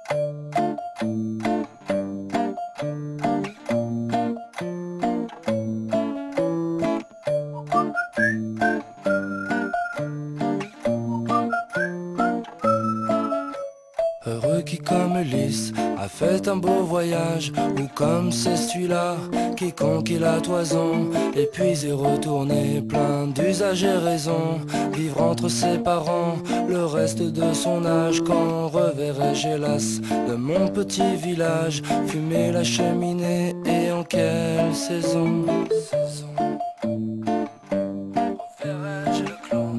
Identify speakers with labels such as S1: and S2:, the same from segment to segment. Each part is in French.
S1: Heureux qui comme Ulysse a fait un beau voyage, ou comme c'est celui-là qui conquit la toison, et puis est retourné plein d'usages et raisons, vivre entre ses parents le reste de son âge. Quand reverrai-je hélas de mon petit village, fumer la cheminée, et en quelle saison? Reverrai-je le clos?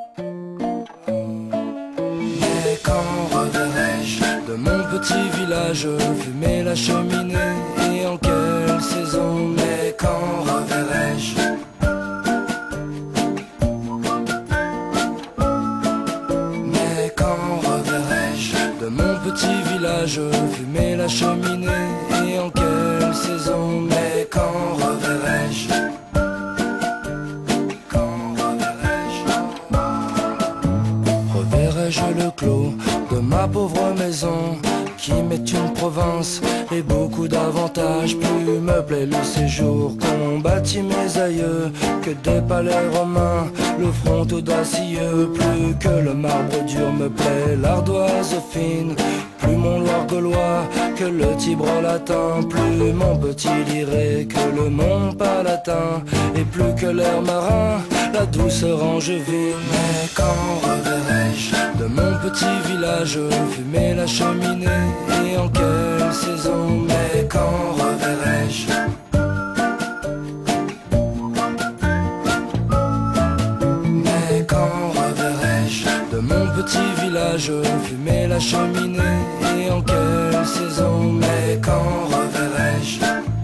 S1: Mais quand reverrai-je de mon petit village, fumer la cheminée, et en quelle saison? Mais quand reverrai-je? Mais quand reverrai-je de mon petit village, fumer la cheminée, et en quelle saison? Mais quand reverrai-je? Reverrai-je le clos de ma pauvre maison, qui m'est une province et beaucoup d'avantages? Plus me plaît le séjour qu'ont bâti mes aïeux que des palais romains, le front audacieux. Plus que le marbre dur me plaît l'ardoise fine, plus mon Loire gaulois que le Tibre latin, plus mon petit Liré que le Mont Palatin, et plus que l'air marin la douceur angevine. Mais quand reverrai-je de mon petit village, fumer la cheminée, et en quelle saison? Mais quand reverrai-je? Mais quand reverrai-je de mon petit village, fumer la cheminée, et en quelle saison? Mais quand reverrai-je?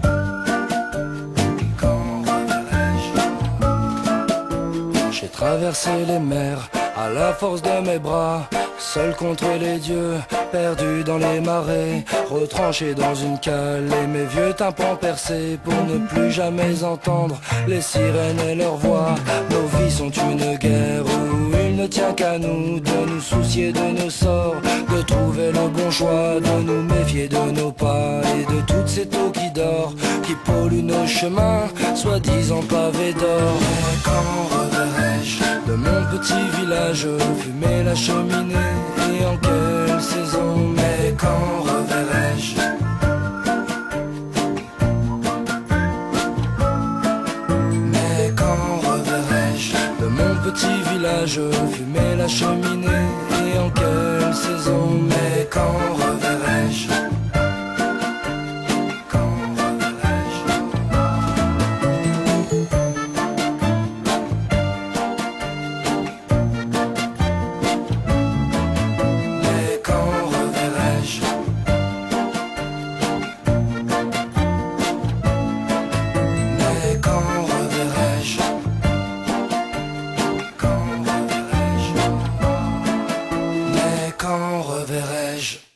S1: J'ai traversé les mers à la force de mes bras, seul contre les dieux, perdu dans les marais, retranché dans une cale et mes vieux tympans percés, pour ne plus jamais entendre les sirènes et leurs voix. Nos vies sont une guerre où il ne tient qu'à nous de nous soucier de nos sorts, de trouver le bon choix, de nous méfier de nos pas et de toutes ces eaux qui dorent, qui polluent nos chemins, soi-disant pavés d'or. Mais quand reverrai-je de mon petit village, fumer la cheminée, et en quelle saison? Mais quand reverrai-je? Mais quand reverrai-je de mon petit village, fumer la cheminée, et en quelle saison? Mais quand reverrai-je? Quand reverrai-je?